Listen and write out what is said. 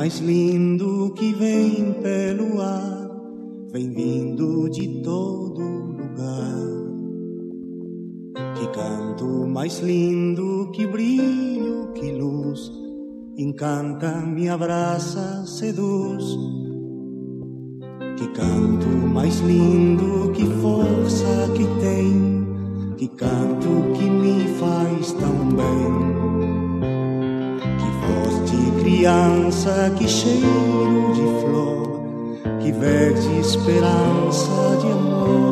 mais lindo que vem pelo ar, vem vindo de todo lugar. Que canto mais lindo, que brilho, que luz, encanta, me abraça, seduz. Que canto mais lindo, que força que tem, que canto que me faz tão bem. De criança, que cheiro de flor, que verde esperança de amor.